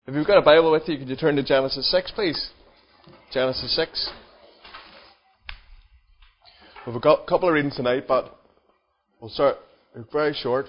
If you've got a Bible with you, could you turn to Genesis 6, please? Genesis 6. We've got a couple of readings tonight, but we'll start very short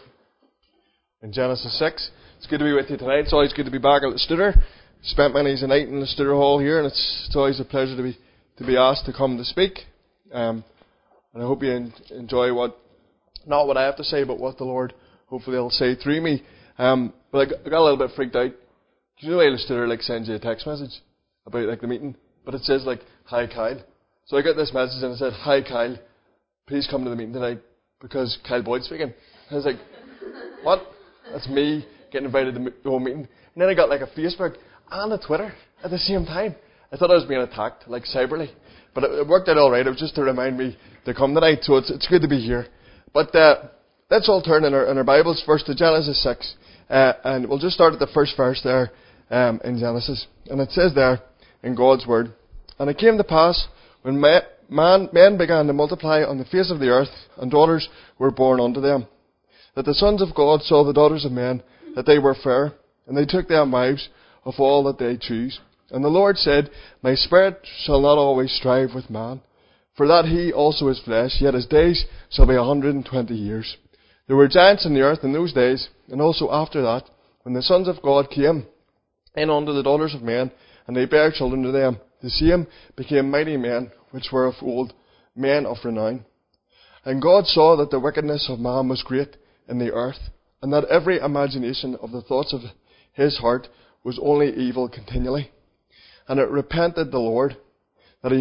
in Genesis 6. It's good to be with you tonight. It's always good to be back at the Studer. Spent many a night in the Studer Hall here, and it's always a pleasure to be asked to come to speak. And I hope you enjoy not what I have to say, but what the Lord hopefully will say through me. But I got a little bit freaked out. Do you know the Studer sends you a text message about the meeting, but it says "Hi Kyle." So I got this message and it said, "Hi Kyle, please come to the meeting tonight because Kyle Boyd's speaking." I was like, "What?" That's me getting invited to the whole meeting. And then I got a Facebook and a Twitter at the same time. I thought I was being attacked cyberly, but it worked out all right. It was just to remind me to come tonight, so it's good to be here. But let's all turn in our Bibles first to Genesis 6, and we'll just start at the first verse there in Genesis. And it says there in God's Word, "And it came to pass when men began to multiply on the face of the earth, and daughters were born unto them, that the sons of God saw the daughters of men, that they were fair, and they took them wives of all that they choose. And the Lord said, My spirit shall not always strive with man, for that he also is flesh, yet his days shall be 120 years. There were giants in the earth in those days, and also after that, when the sons of God came in unto the daughters of men, and they bare children to them, the same became mighty men, which were of old, men of renown. And God saw that the wickedness of man was great in the earth, and that every imagination of the thoughts of his heart was only evil continually. And it repented the Lord that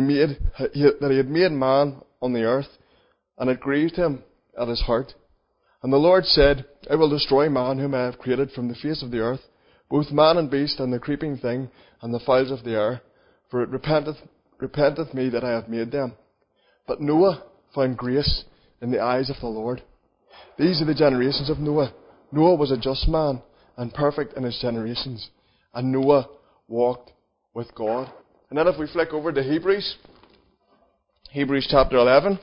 he had made man on the earth, and it grieved him at his heart. And the Lord said, I will destroy man whom I have created from the face of the earth, both man and beast, and the creeping thing, and the fowls of the air, for it repenteth me that I have made them. But Noah found grace in the eyes of the Lord. These are the generations of Noah. Noah was a just man, and perfect in his generations. And Noah walked with God." And then if we flick over to Hebrews chapter 11.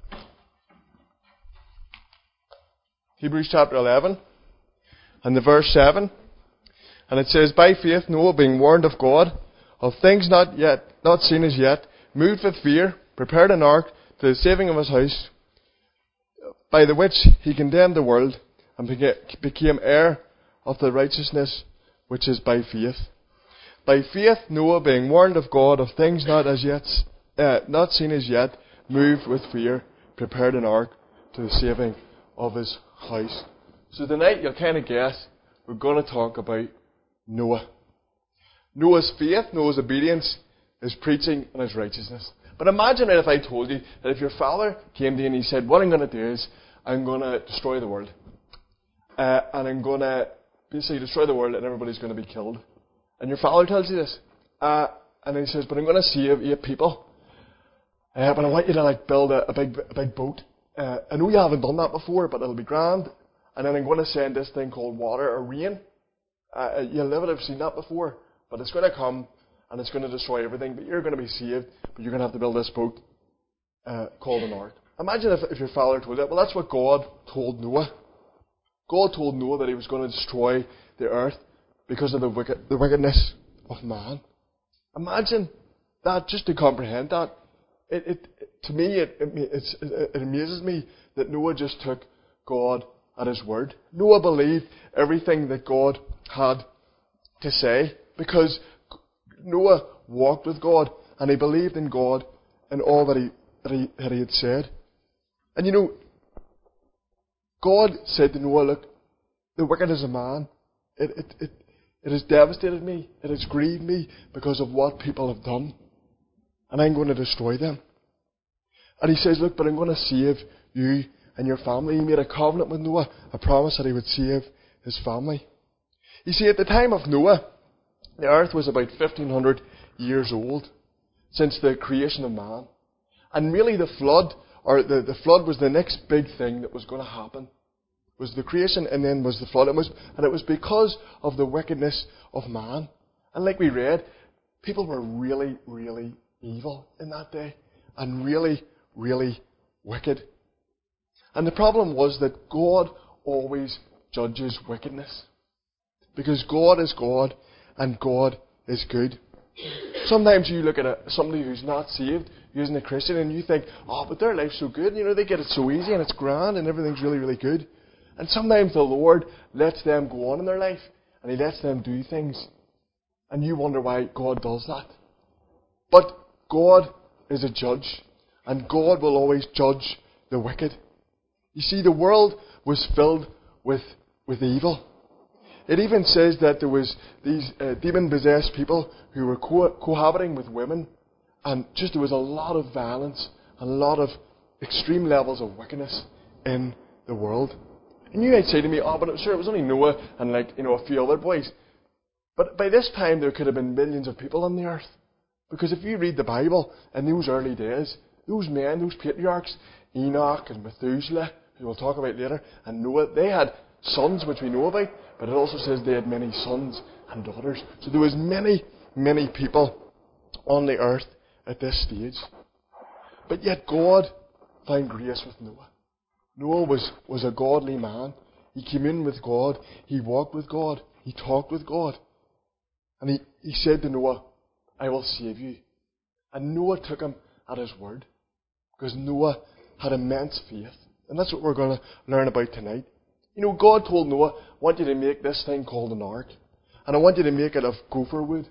Hebrews chapter 11, and the verse 7. And it says, "By faith Noah, being warned of God, of things not seen as yet, moved with fear, prepared an ark to the saving of his house, by the which he condemned the world, and became heir of the righteousness which is by faith. By faith Noah, being warned of God of things not seen as yet, moved with fear, prepared an ark to the saving of his house." So tonight you'll kind of guess we're going to talk about Noah. Noah's faith, Noah's obedience, his preaching, and his righteousness. But imagine if I told you that if your father came to you and he said, what I'm going to do is I'm going to destroy the world. And I'm going to basically destroy the world and everybody's going to be killed. And your father tells you this. And he says, but I'm going to save 8 people. But I want you to build a big boat. I know you haven't done that before, but it'll be grand. And then I'm going to send this thing called water or rain. You'll never have seen that before. But it's going to come and it's going to destroy everything. But you're going to be saved. But you're going to have to build this boat called an ark. Imagine if your father told you that. Well, that's what God told Noah. God told Noah that he was going to destroy the earth because of the wickedness of man. Imagine that, just to comprehend that. To me, it amazes me that Noah just took God at his word. Noah believed everything that God had to say because Noah walked with God and he believed in God and all that he had said. And God said to Noah, look, the wickedness of man, it has devastated me, it has grieved me because of what people have done. And I'm going to destroy them. And he says, look, but I'm going to save you and your family. He made a covenant with Noah, a promise that he would save his family. You see, at the time of Noah, the earth was about 1,500 years old since the creation of man. And really the flood was the next big thing that was going to happen. It was the creation and then was the flood. And it was because of the wickedness of man. And like we read, people were really, really evil in that day. And really, really wicked. And the problem was that God always judges wickedness. Because God is God and God is good. Sometimes you look at somebody who's not saved, who isn't a Christian, and you think, oh, but their life's so good, they get it so easy and it's grand and everything's really, really good. And sometimes the Lord lets them go on in their life and He lets them do things. And you wonder why God does that. But God is a judge, and God will always judge the wicked. You see, the world was filled with evil. It even says that there was these demon-possessed people who were cohabiting with women, and there was a lot of violence, a lot of extreme levels of wickedness in the world. And you might say to me, oh, but sure, it was only Noah and a few other boys. But by this time there could have been millions of people on the earth. Because if you read the Bible, in those early days, those men, those patriarchs, Enoch and Methuselah, who we'll talk about later, and Noah, they had sons, which we know about, but it also says they had many sons and daughters. So there was many, many people on the earth at this stage. But yet God found grace with Noah. Noah was a godly man. He came in with God. He walked with God. He talked with God. And he said to Noah, I will save you. And Noah took him at his word. Because Noah had immense faith. And that's what we're going to learn about tonight. God told Noah, I want you to make this thing called an ark. And I want you to make it of gopher wood.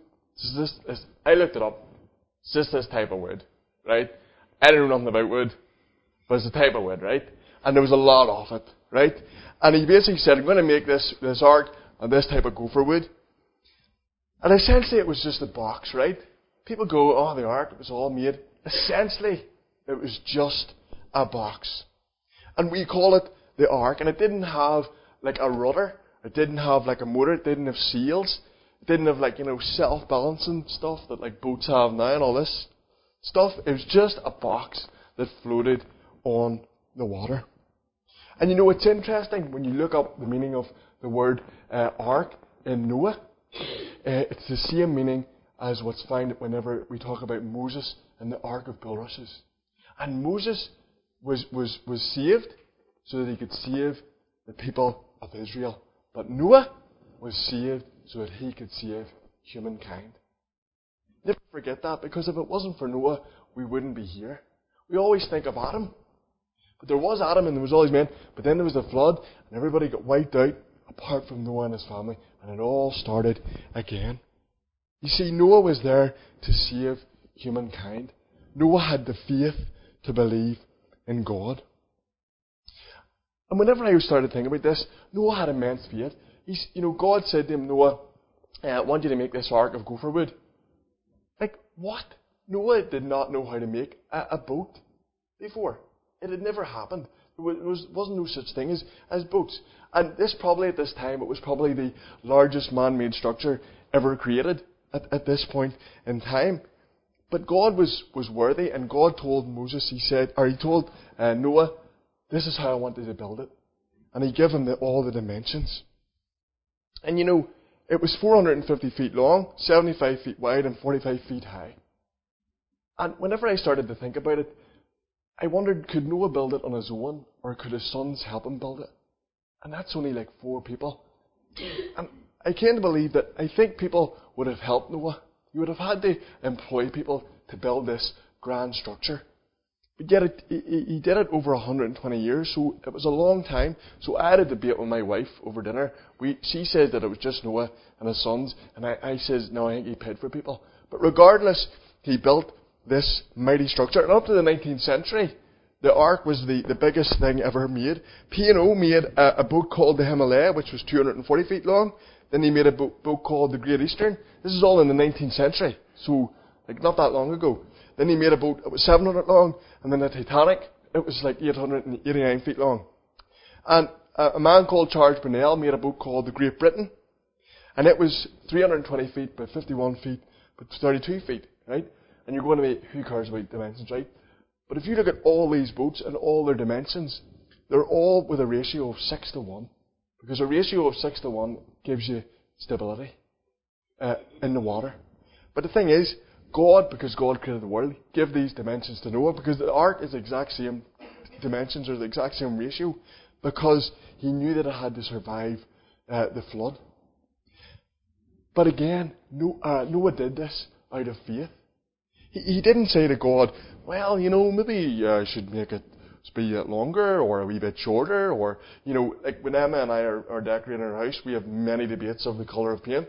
I looked it up. It's just this type of wood, right? I don't know nothing about wood, but it's a type of wood, right? And there was a lot of it, right? And he basically said, I'm going to make this ark of this type of gopher wood. And essentially it was just a box, right? People go, oh, the ark, it was all made. Essentially, it was just a box. And we call it the ark, and it didn't have like a rudder, it didn't have like a motor, it didn't have sails, it didn't have self-balancing stuff that like boats have now and all this stuff. It was just a box that floated on the water. And it's interesting when you look up the meaning of the word ark in Noah. It's the same meaning as what's found whenever we talk about Moses and the ark of bulrushes. And Moses was saved so that he could save the people of Israel. But Noah was saved so that he could save humankind. Never forget that, because if it wasn't for Noah, we wouldn't be here. We always think of Adam. But there was Adam and there was all these men, but then there was the flood and everybody got wiped out apart from Noah and his family, and it all started again. You see, Noah was there to save humankind. Noah had the faith to believe in God. And whenever I started thinking about this, Noah had immense faith. God said to him, Noah, I want you to make this ark of gopher wood. Like, what? Noah did not know how to make a boat before. It had never happened. There wasn't no such thing as boats. And at this time, it was probably the largest man-made structure ever created at this point in time. But God was worthy, and God told Moses, he told Noah, this is how I want you to build it. And he gave him all the dimensions. And it was 450 feet long, 75 feet wide, and 45 feet high. And whenever I started to think about it, I wondered, could Noah build it on his own, or could his sons help him build it? And that's only like 4 people. And I came to believe that I think people would have helped Noah. He would have had to employ people to build this grand structure. But yet he did it over 120 years, so it was a long time. So I had a debate with my wife over dinner. She said that it was just Noah and his sons, and I says, no, I think he paid for people. But regardless, he built this mighty structure. And up to the 19th century, the ark was the biggest thing ever made. P&O made a boat called the Himalaya, which was 240 feet long. Then he made a boat called the Great Eastern. This is all in the 19th century, so not that long ago. Then he made a boat that was 700 long, and then the Titanic, it was like 889 feet long. And a man called Charles Brunel made a boat called the Great Britain, and it was 320 feet by 51 feet by 32 feet, right? And you're going to be, who cares about dimensions, right? But if you look at all these boats and all their dimensions, they're all with a ratio of 6:1. Because a ratio of 6:1 gives you stability in the water. But the thing is, God, because God created the world, gave these dimensions to Noah, because the ark is the exact same dimensions, or the exact same ratio, because he knew that it had to survive the flood. But again, Noah did this out of faith. He didn't say to God, well, maybe I should make it be longer or a wee bit shorter, or, like when Emma and I are decorating our house, we have many debates of the colour of paint.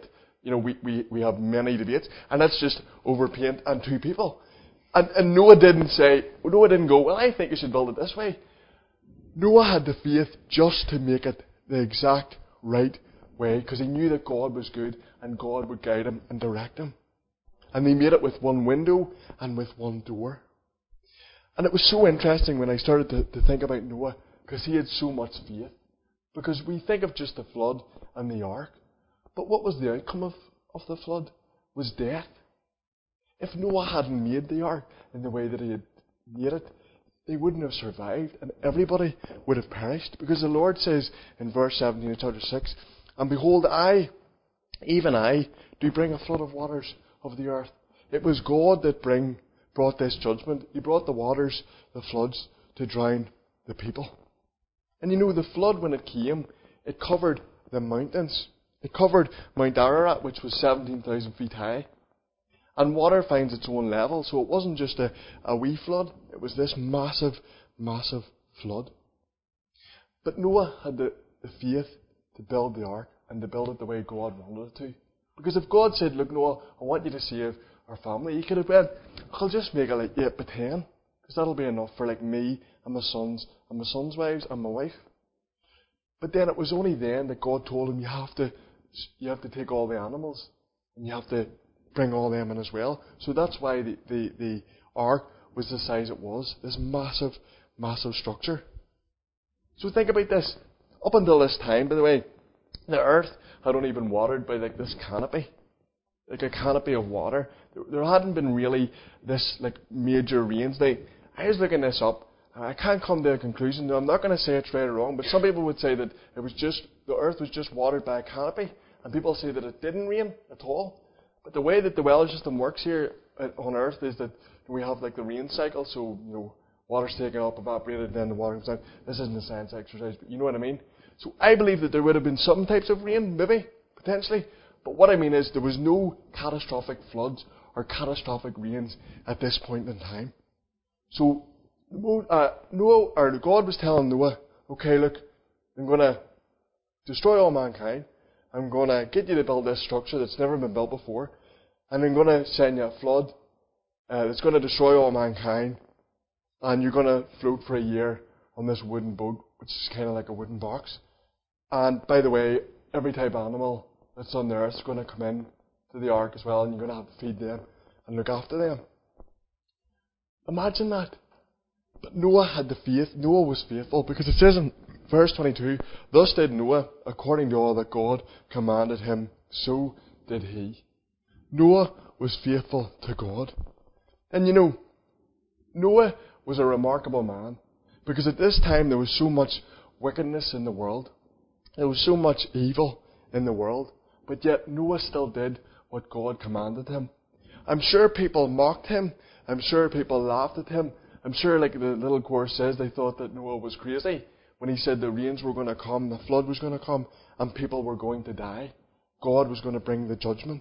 We have many debates, and that's just over paint and two people. And Noah didn't go, well, I think you should build it this way. Noah had the faith just to make it the exact right way, because he knew that God was good and God would guide him and direct him. And he made it with one window and with one door. And it was so interesting when I started to think about Noah, because he had so much faith. Because we think of just the flood and the ark. But what was the outcome of the flood? Was death. If Noah hadn't made the ark in the way that he had made it, they wouldn't have survived, and everybody would have perished. Because the Lord says in verse 17 of chapter 6, and behold, I, even I, do bring a flood of waters of the earth. It was God that brought this judgment. He brought the waters, the floods, to drown the people. And the flood, when it came, it covered the mountains. It covered Mount Ararat, which was 17,000 feet high. And water finds its own level, so it wasn't just a wee flood. It was this massive, massive flood. But Noah had the faith to build the ark and to build it the way God wanted it to. Because if God said, look, Noah, I want you to save our family, he could have went, I'll just make it like 8 by 10, because that'll be enough for like me and my sons wives and my wife. But then it was only then that God told him, you have to take all the animals and you have to bring all them in as well. So that's why the ark was the size it was, this massive, massive structure. So think about this. Up until this time, by the way, the earth had only been watered by like this canopy, like a canopy of water. There hadn't been really this like major rains. Now, I was looking this up. I can't come to a conclusion. I'm not going to say it's right or wrong, but some people would say that the earth was just watered by a canopy, and people say that it didn't rain at all. But the way that the weather system works here on Earth is that we have like the rain cycle, so water's taken up, evaporated, then the water comes down. This isn't a science exercise, but you know what I mean. So I believe that there would have been some types of rain, maybe, potentially. But what I mean is there was no catastrophic floods or catastrophic rains at this point in time. So God was telling Noah, okay, look, I'm going to destroy all mankind. I'm going to get you to build this structure that's never been built before. And I'm going to send you a flood that's going to destroy all mankind. And you're going to float for a year on this wooden boat, which is kind of like a wooden box. And by the way, every type of animal that's on the earth is going to come in to the ark as well, and you're going to have to feed them and look after them. Imagine that. But Noah had the faith. Noah was faithful, because it says in verse 22, thus did Noah, according to all that God commanded him, so did he. Noah was faithful to God. And Noah was a remarkable man, because at this time there was so much wickedness in the world. There was so much evil in the world, but yet Noah still did what God commanded him. I'm sure people mocked him. I'm sure people laughed at him. I'm sure, like the little chorus says, they thought that Noah was crazy when he said the rains were going to come, the flood was going to come, and people were going to die. God was going to bring the judgment.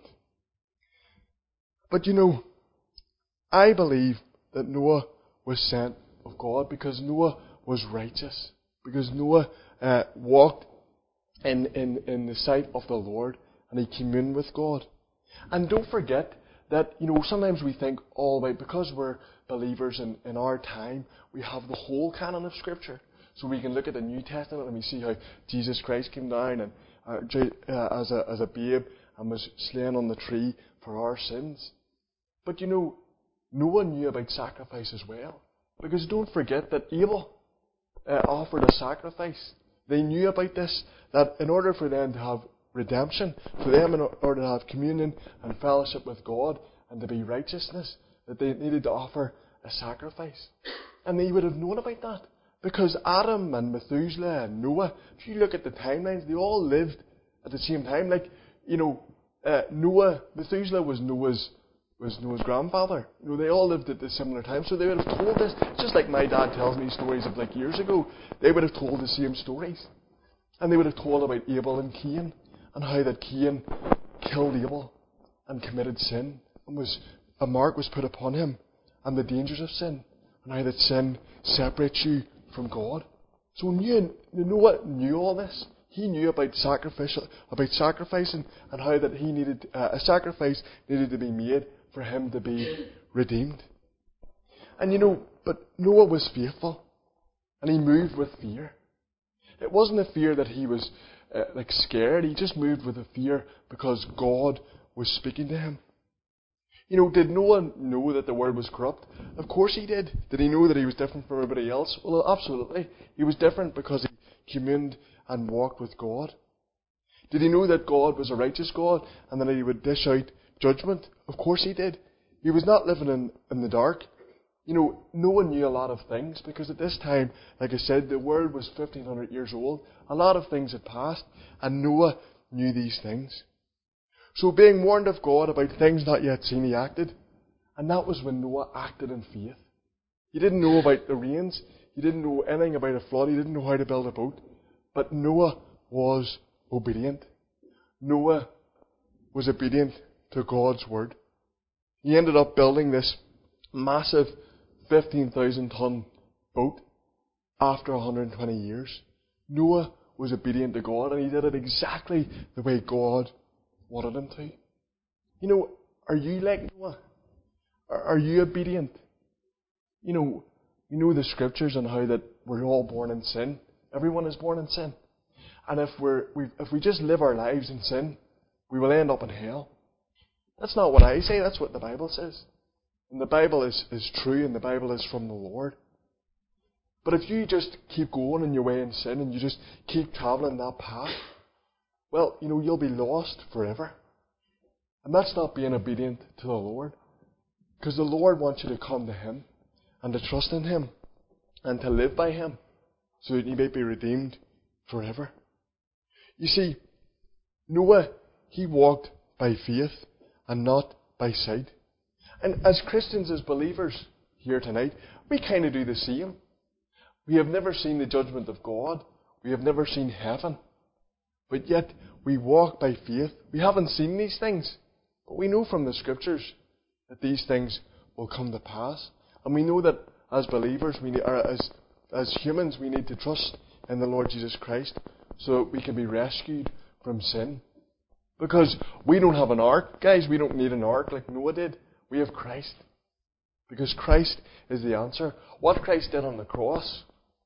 But I believe that Noah was sent of God because Noah was righteous. Because Noah walked in the sight of the Lord, and he communed with God. And don't forget that, sometimes we think all about, because we're believers in our time, we have the whole canon of Scripture. So we can look at the New Testament and we see how Jesus Christ came down and as a babe and was slain on the tree for our sins. But no one knew about sacrifice as well. Because don't forget that Abel offered a sacrifice. They knew about this, that in order for them to have redemption, for them in order to have communion and fellowship with God and to be righteousness, that they needed to offer a sacrifice. And they would have known about that. Because Adam and Methuselah and Noah, if you look at the timelines, they all lived at the same time. Like, Methuselah was Noah's grandfather. They all lived at the similar time, so they would have told this. Just like my dad tells me stories of like years ago, they would have told the same stories. And they would have told about Abel and Cain, and how that Cain killed Abel and committed sin, and a mark was put upon him, and the dangers of sin, and how that sin separates you from God. So Noah knew all this. He knew about sacrificing, and how that he needed a sacrifice needed to be made for him to be redeemed. And but Noah was faithful, and he moved with fear. It wasn't a fear that he was scared. He just moved with a fear because God was speaking to him. Did Noah know that the world was corrupt? Of course he did. Did he know that he was different from everybody else? Well, absolutely. He was different because he communed and walked with God. Did he know that God was a righteous God and that he would dish out judgment? Of course he did. He was not living in the dark. Noah knew a lot of things because at this time, like I said, the world was 1,500 years old. A lot of things had passed, and Noah knew these things. So being warned of God about things not yet seen, he acted. And that was when Noah acted in faith. He didn't know about the rains. He didn't know anything about a flood. He didn't know how to build a boat. But Noah was obedient. Noah was obedient to God's word. He ended up building this massive 15,000-ton boat after 120 years. Noah was obedient to God, and he did it exactly the way God wanted him to. Are you like Noah? Are you obedient? You know the scriptures and how that we're all born in sin. Everyone is born in sin. And if we just live our lives in sin, we will end up in hell. That's not what I say, that's what the Bible says. And the Bible is true, and the Bible is from the Lord. But if you just keep going in your way in sin, and you just keep travelling that path, well, you'll be lost forever. And that's not being obedient to the Lord. Because the Lord wants you to come to Him, and to trust in Him, and to live by Him, so that you may be redeemed forever. You see, Noah, he walked by faith, and not by sight. And as Christians, as believers here tonight, we kind of do the same. We have never seen the judgment of God. We have never seen heaven. But yet, we walk by faith. We haven't seen these things. But we know from the Scriptures that these things will come to pass. And we know that as believers, as humans, we need to trust in the Lord Jesus Christ so that we can be rescued from sin. Because we don't have an ark. Guys, we don't need an ark like Noah did. We have Christ. Because Christ is the answer. What Christ did on the cross,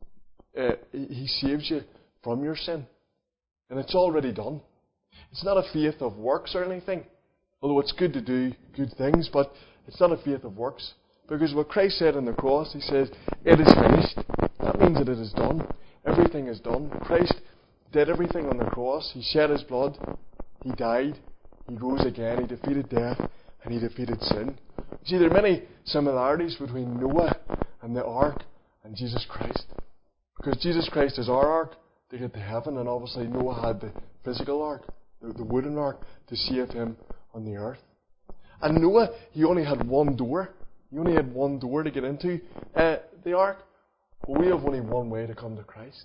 He saves you from your sin. And it's already done. It's not a faith of works or anything. Although it's good to do good things, but it's not a faith of works. Because what Christ said on the cross, He says, it is finished. That means that it is done. Everything is done. Christ did everything on the cross. He shed His blood. He died. He rose again. He defeated death. And He defeated sin. See, there are many similarities between Noah and the ark and Jesus Christ. Because Jesus Christ is our ark to get to heaven, and obviously Noah had the physical ark, the wooden ark, to save him on the earth. And Noah, he only had one door. He only had one door to get into the ark. But we have only one way to come to Christ.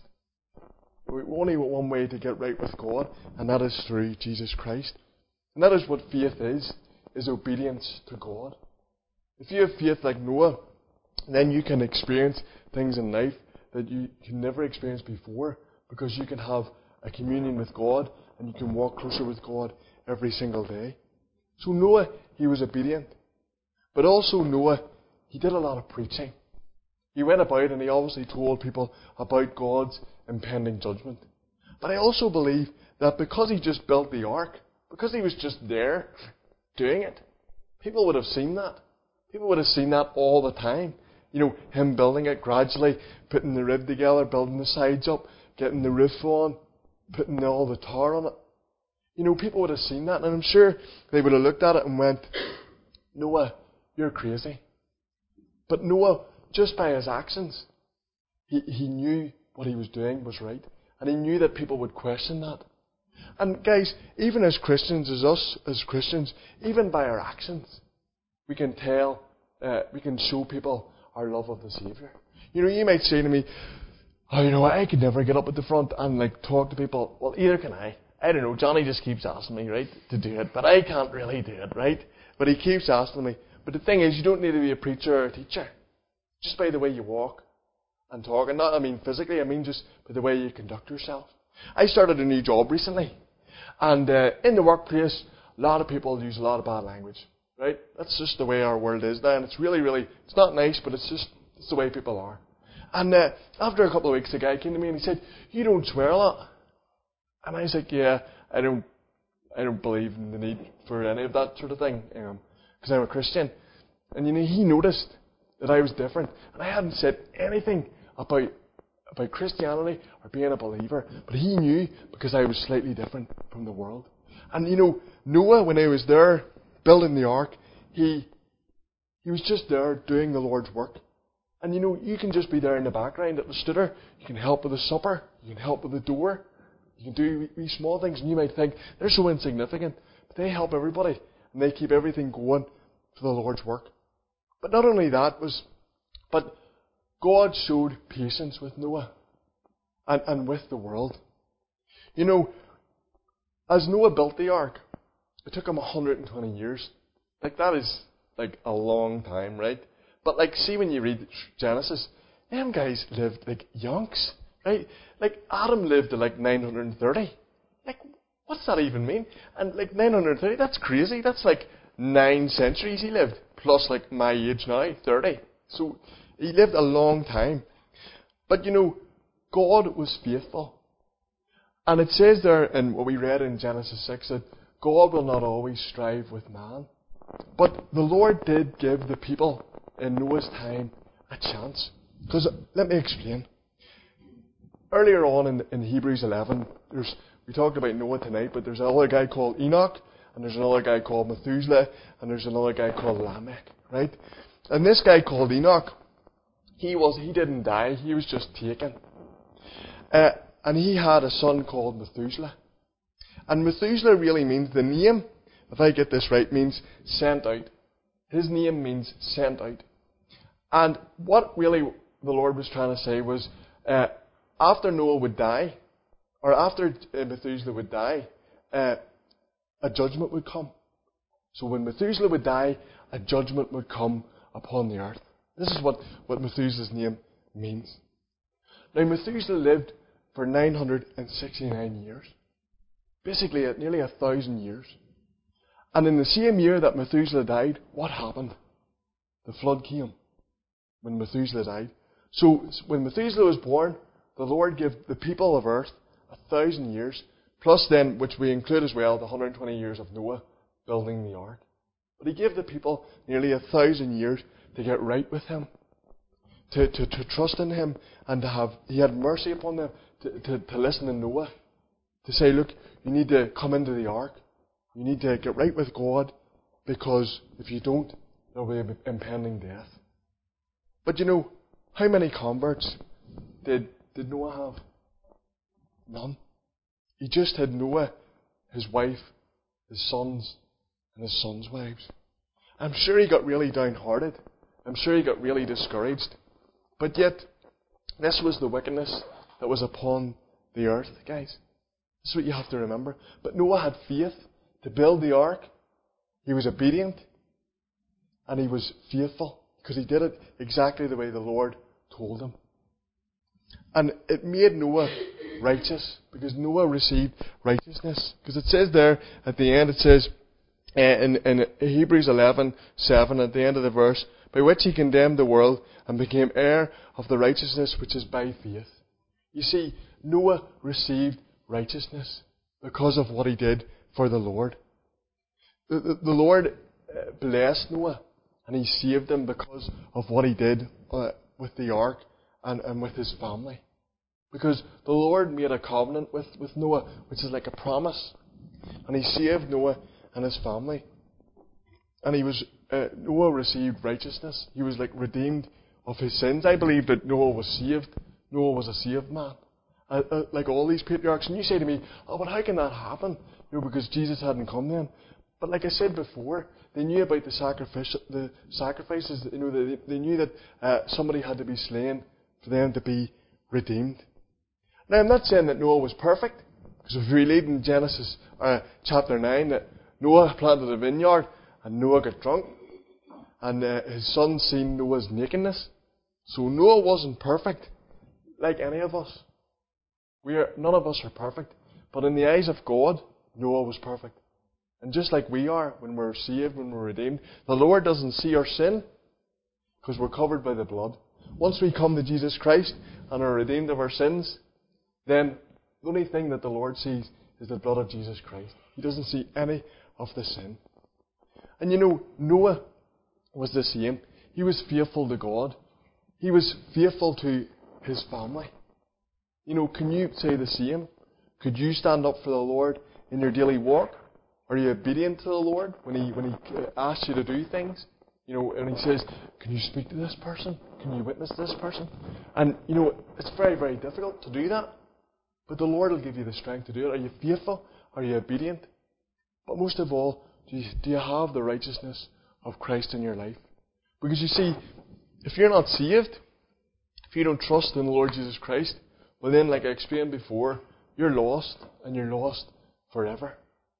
We only one way to get right with God, and that is through Jesus Christ. And that is what faith is obedience to God. If you have faith like Noah, then you can experience things in life that you can never experience before, because you can have a communion with God, and you can walk closer with God every single day. So Noah, he was obedient. But also Noah, he did a lot of preaching. He went about and he obviously told people about God's impending judgment. But I also believe that because he just built the ark, because he was just there doing it, people would have seen that. People would have seen that all the time. Him building it gradually, putting the rib together, building the sides up, getting the roof on, putting all the tar on it. People would have seen that, and I'm sure they would have looked at it and went, Noah, you're crazy. But Noah, just by his actions, he knew what he was doing was right. And he knew that people would question that. And guys, even as Christians, as Christians, even by our actions, we can we can show people our love of the Saviour. You might say to me, I could never get up at the front and talk to people. Well, either can I. I don't know, Johnny just keeps asking me, right, to do it, but I can't really do it, right? But he keeps asking me. But the thing is, you don't need to be a preacher or a teacher. Just by the way you walk and talk. And not, I mean physically, I mean just by the way you conduct yourself. I started a new job recently. And in the workplace, a lot of people use a lot of bad language, right? That's just the way our world is now. And it's really, it's not nice, but it's the way people are. And after a couple of weeks, a guy came to me and he said, "You don't swear a lot." And I was like, "Yeah, I don't believe in the need for any of that sort of thing, because I'm a Christian." And he noticed that I was different, and I hadn't said anything about Christianity or being a believer, but he knew because I was slightly different from the world. And Noah, when he was there building the ark, he was just there doing the Lord's work. And you can just be there in the background at the stutter. You can help with the supper. You can help with the door. You can do these small things, and you might think they're so insignificant, but they help everybody, and they keep everything going for the Lord's work. But not only that but God showed patience with Noah and with the world. As Noah built the ark, it took him 120 years. That is a long time, right? But see when you read Genesis, them guys lived like yonks, right? Adam lived to 930. What's that even mean? And 930, that's crazy. That's 9 centuries he lived, plus my age now, 30. So he lived a long time. But God was faithful. And it says there in what we read in Genesis 6 that God will not always strive with man. But the Lord did give the people in Noah's time a chance. Because let me explain. Earlier on in Hebrews 11, we talked about Noah tonight, but there's another guy called Enoch, and there's another guy called Methuselah, and there's another guy called Lamech, right? And this guy called Enoch, he didn't die, he was just taken. And he had a son called Methuselah. And Methuselah really means, the name, if I get this right, means sent out. His name means sent out. And what really the Lord was trying to say was, after Noah would die, or after Methuselah would die, a judgment would come. So when Methuselah would die, a judgment would come upon the earth. This is what Methuselah's name means. Now Methuselah lived for 969 years. Basically at nearly 1,000 years. And in the same year that Methuselah died, what happened? The flood came when Methuselah died. So when Methuselah was born, the Lord gave the people of earth 1,000 years, plus then, which we include as well, the 120 years of Noah building the ark. But he gave the people nearly 1,000 years to get right with him, to trust in him, and he had mercy upon them, to listen to Noah, to say, look, you need to come into the ark, you need to get right with God, because if you don't, there will be impending death. But how many converts did Noah have? None. He just had Noah, his wife, his sons, and his sons' wives. I'm sure he got really downhearted. I'm sure he got really discouraged. But yet, this was the wickedness that was upon the earth, guys. That's what you have to remember. But Noah had faith to build the ark. He was obedient. And he was faithful. Because he did it exactly the way the Lord told him. And it made Noah righteous. Because Noah received righteousness. Because it says there at the end, it says in Hebrews 11:7 at the end of the verse, by which he condemned the world and became heir of the righteousness which is by faith. You see, Noah received righteousness because of what he did for the Lord. The Lord blessed Noah and he saved him because of what he did with the ark and with his family. Because the Lord made a covenant with Noah, which is like a promise. And he saved Noah and his family. And Noah received righteousness. He was redeemed of his sins. I believe that Noah was saved. Noah was a saved man. Like all these patriarchs. And you say to me, oh, but how can that happen? Because Jesus hadn't come then. But like I said before, they knew about the sacrifices. They knew that somebody had to be slain for them to be redeemed. Now, I'm not saying that Noah was perfect. Because if we read in Genesis chapter 9 that Noah planted a vineyard and Noah got drunk and his son seen Noah's nakedness. So Noah wasn't perfect like any of us. None of us are perfect. But in the eyes of God, Noah was perfect. And just like we are when we're saved, when we're redeemed, the Lord doesn't see our sin because we're covered by the blood. Once we come to Jesus Christ and are redeemed of our sins, then the only thing that the Lord sees is the blood of Jesus Christ. He doesn't see any of the sin. And you know, Noah was the same. He was faithful to God. He was faithful to his family. You know, can you say the same? Could you stand up for the Lord in your daily walk? Are you obedient to the Lord when He asks you to do things? You know, and He says, can you speak to this person? Can you witness this person? And, you know, it's very, very difficult to do that. But the Lord will give you the strength to do it. Are you faithful? Are you obedient? But most of all, do you have the righteousness of Christ in your life? Because you see, if you're not saved, if you don't trust in the Lord Jesus Christ, well then, like I explained before, you're lost, and you're lost forever.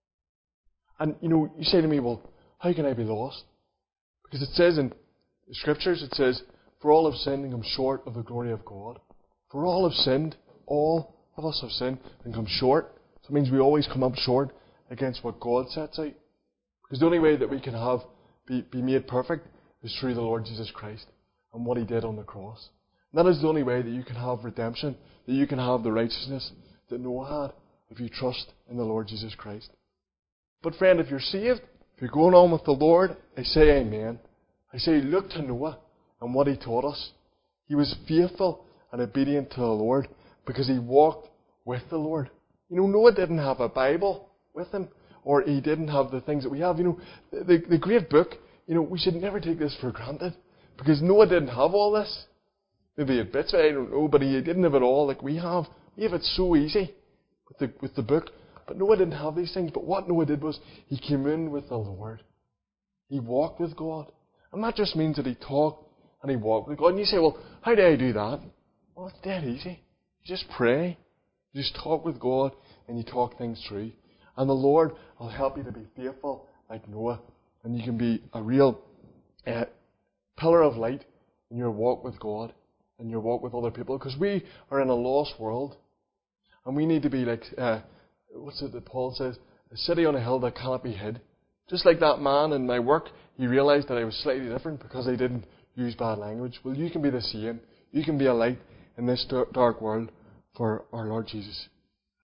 And, you know, you say to me, well, how can I be lost? Because it says in the Scriptures, it says, for all have sinned and come short of the glory of God. For all have sinned, all of us have sinned and come short. So it means we always come up short against what God sets out. Because the only way that we can be made perfect is through the Lord Jesus Christ and what He did on the cross. And that is the only way that you can have redemption, that you can have the righteousness that Noah had if you trust in the Lord Jesus Christ. But friend, if you're saved, if you're going on with the Lord, I say amen. I say look to Noah and what he taught us. He was faithful and obedient to the Lord because he walked with the Lord. You know, Noah didn't have a Bible with him, or he didn't have the things that we have. You know, the great book, you know, we should never take this for granted because Noah didn't have all this. Maybe a bit, I don't know, but he didn't have it all like we have. We have it so easy with the book. But Noah didn't have these things. But what Noah did was he came in with the Lord. He walked with God. And that just means that he talked and he walked with God. And you say, well, how do I do that? Well, it's dead easy. You just pray. You just talk with God and you talk things through. And the Lord will help you to be faithful like Noah. And you can be a real pillar of light in your walk with God and your walk with other people. Because we are in a lost world. And we need to be like, what's it that Paul says? A city on a hill that cannot be hid. Just like that man in my work, he realised that I was slightly different because I didn't use bad language. Well, you can be the same. You can be a light in this dark world for our Lord Jesus.